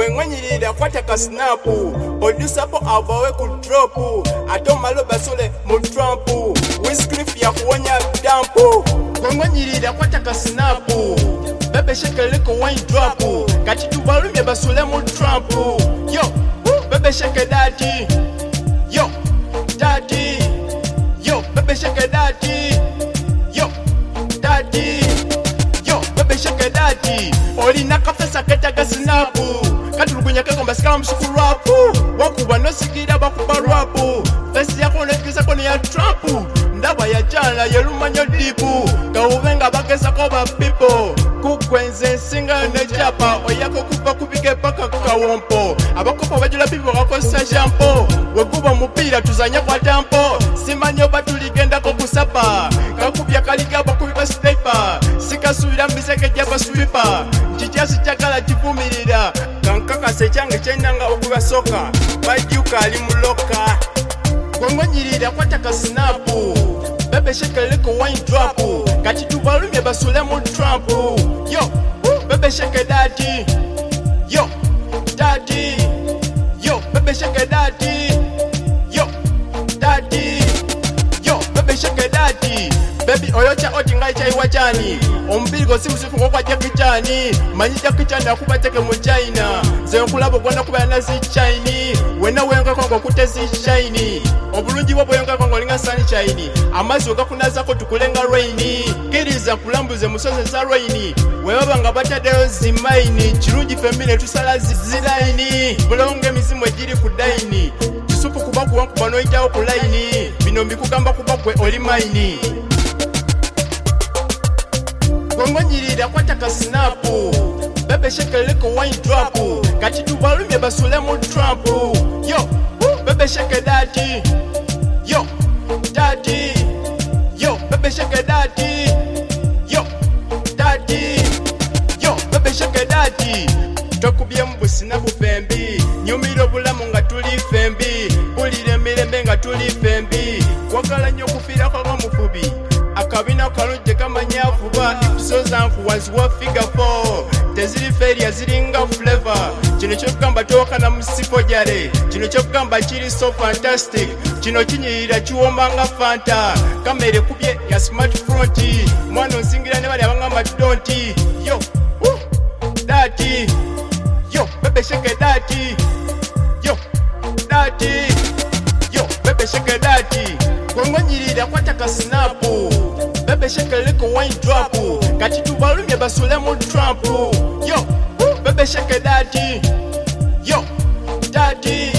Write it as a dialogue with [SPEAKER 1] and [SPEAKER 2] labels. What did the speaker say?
[SPEAKER 1] Gwengwenyirira kwata ka snap Odusapo avawe ku drop Ato malo basole mu Trump Wizcliff ya kuwonya dampu Gwengwenyirira kwata ka snap Bebe sheke liko wine drop Kati tubalumye basole mu Trump Yo, bebe sheke daddy Yo, daddy Yo, bebe sheke daddy Yo, daddy Yo, bebe sheke daddy Olina kafesa ketaga snapu Katulugunya kagomba sikala mshuku rapu Wakuba nosikira bakuba rapu Fesi yako nekisa kone ya Trump Ndaba ya jala yelumanyo dipu Kauvenga bakesa koba people Kukwenze singa nejapa Oyako kupa kubike paka kawompo Abakopo wajula pipo wakosa jampo Weguba mupira tuzanya kwa dampo Simanyo batuligenda kokusapa Kakubya kaligaba kubiba sniper Sikasuira mbiseke jaba sweeper Nchichasi chakala chifumirira Kankaka sechange chenanga okuba soka Bajuka alimuloka Gwengwenyirira kwata ka snapu Bebe sheke liko wine drop Kati tubalumye basule mu Trump Yo, bebe sheke daddy Yo, daddy Yo, bebe sheke daddy Yo, daddy Yo, bebe sheke daddy Baby oyocha oti ngai chai wachani Ombirigo si usifu kwa Jackie Chani Manyi Jackie Chani akuba teke mu China Zeyo kulabo gwana kuba na si Chini Wena wenga kongo kute si shiny Obulungi wabo wenga kongo linga sunshine Amazi waka kunaza ko tukulenga rainy Kiriza kulambuze musoze za rainy Webaba nga batadeo zimaini Chirungi femine tusala zilaini Bulonge mizimu ejiri kudaini Tusupu kubaku wanku bano itao kulaini Binombi kugamba kubakwe olimaini Gwengwenyirira kwata ka snapu Bebe sheke liko wine drop Kati tubalumye basule mu Trump Yo, bebe sheke daddy Yo, daddy Yo, bebe sheke daddy Yo, daddy Yo, bebe sheke daddy Tokubye mbusi na bufembi Nyumiro bulamu nga tuli fembi Bulire mirembe nga tuli fembi Kwagala nyo kufira kwa mufubi Akabina kaluje kama nyafuba Ikusoza nkuwazi wa figure 4 Teziri feria ziringa flavor Chino chokugamba toka na msifo jare Chino chokugamba chiri so fantastic Chino chinyirira chiwomanga fanta Kamere kubye ya smartphone Mwana nsingira ne bali abanga matidonti Yo, daddy Yo, bebe sheke daddy Yo, daddy Yo, bebe sheke daddy Gwengwenyirira kwata ka snapu Bebe sheke liko wine drop Kati tubalumye basule mu Trump Yo, bebe sheke daddy Yo, daddy